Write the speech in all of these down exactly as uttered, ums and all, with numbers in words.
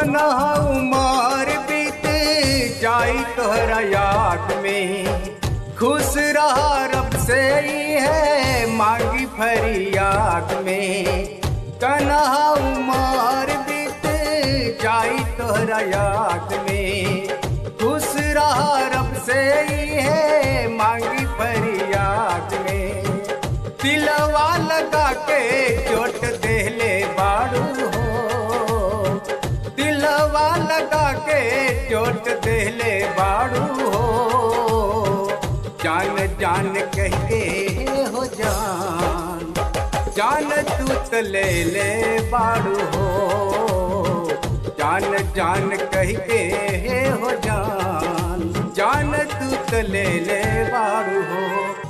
कन्हा उमर बीत जाई तोहरा याद में, खुश रहा रब से ही है मांगी फरियाद में। कन्हा उमर बीत जाई तोहरा याद में, खुश रहा रब से ही है मांगी फरियाद में। दिलवा लगा के चोट देले बाड़ू हो, दिलवा लगा के चोट देले बाड़ू हो। जान जान कह के हो जान, जान तू तो ले ले बाड़ू हो। जान जान कह के हो जान, जान तू तो ले ले बाड़ू हो।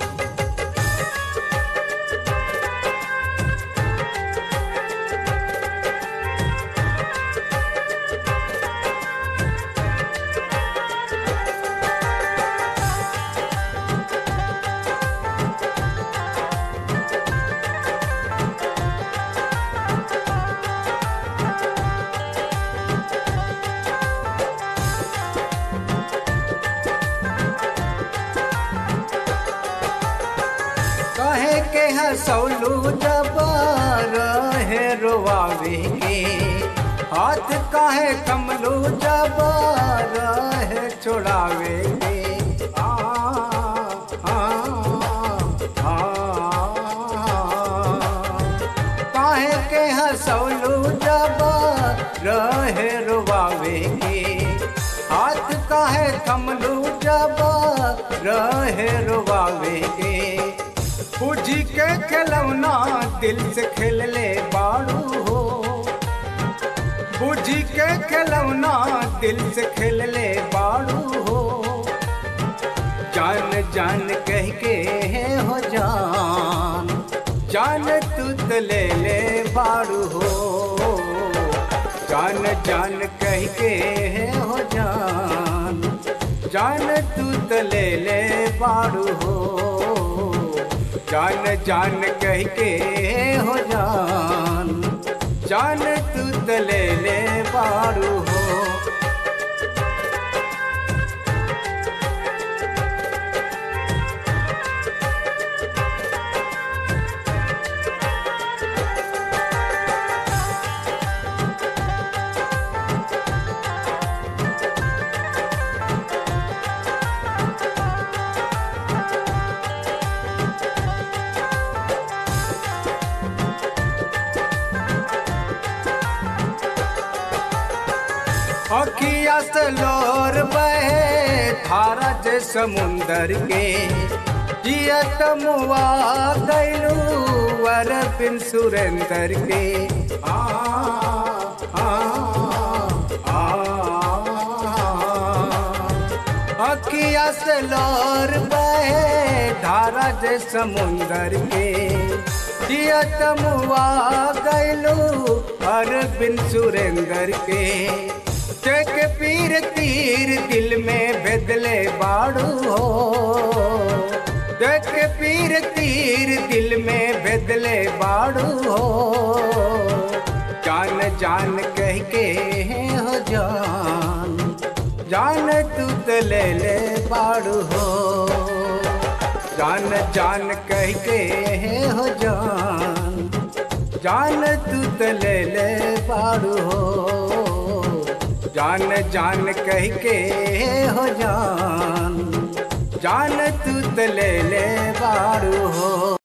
कहे के हंसौलू जब रहे रोवावे के, हाथ काहे कमलू जब रहे छोड़ावे के। आ, आ, आ, काहे के हंसौलू जब रहे रोवावे के, हाथ काहे कमलू जब रहे रोवावे के। पूजी के खिलौना दिल से खेल ले बाड़ू हो, पूजी के खिलौना दिल से खेल ले बाड़ू हो। जान जान कह के हो जान, जान तू तो ले ले बाड़ू हो। जान जान कह के हो जान, जान तू तो ले ले बाड़ू हो। जान जान कह के हो जान, जान तू तो ले ले बाड़ू हो। अखिया से लोर बहे धारा जे समुंदर के, जियत मुआ गैलू वर बिन सुरेंदर के। आ, आ, आ, अखिया से लोर बहे धारा जे समुंदर के, जियत मुआ गैलू वर बिन सुरेंदर के। देख पीर तीर दिल में बदले बाड़ू हो, देख पीर तीर दिल में बदले बाड़ू हो। जान जान कह के हो जान, जान तू तो ले ले बाड़ू हो। जान जान कह के हो जान, जान तू तो ले ले बाड़ू हो। जान जान कह के हो जान, जान तू तो ले ले बाड़ू हो।